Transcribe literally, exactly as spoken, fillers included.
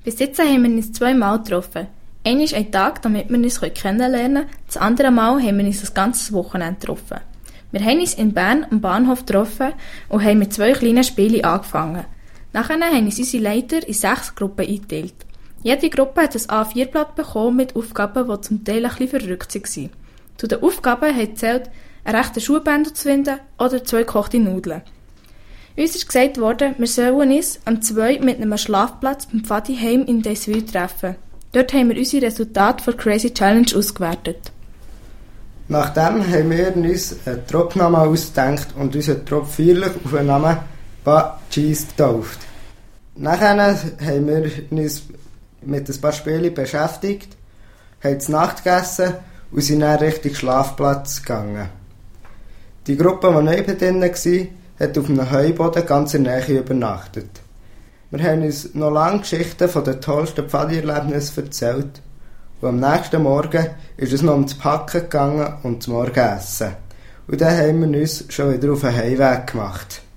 Bis jetzt haben wir uns zweimal getroffen. Einmal einen Tag, damit wir uns kennenlernen können. Das andere Mal haben wir uns ein ganzes Wochenende getroffen. Wir haben uns in Bern am Bahnhof getroffen und haben mit zwei kleinen Spielen angefangen. Nachher haben uns unsere Leiter in sechs Gruppen eingeteilt. Jede Gruppe hat ein A vier Blatt bekommen mit Aufgaben, die zum Teil ein bisschen verrückt waren. Zu den Aufgaben hat gezählt, einen rechten Schuhbänder zu finden oder zwei gekochte Nudeln. Uns ist gesagt worden, wir sollen uns am zwei mit einem Schlafplatz beim Pfadi heim in Deiswil treffen. Dort haben wir unsere Resultate für Crazy Challenge ausgewertet. Nachdem haben wir uns einen Truppnamen ausgedacht und unseren Trupp feierlich auf den Namen Ba Cheese getauft. Nachher haben wir uns mit ein paar Spielen beschäftigt, haben zu Nacht gegessen und sind dann Richtung Schlafplatz gegangen. Die Gruppe, die neben drin war, hat auf einem Heuboden ganz in der Nähe übernachtet. Wir haben uns noch lange Geschichten von den tollsten Pfadi-Erlebnissen erzählt und am nächsten Morgen ist es noch ums Packen gegangen und zum Morgenessen. Und dann haben wir uns schon wieder auf den Heimweg gemacht.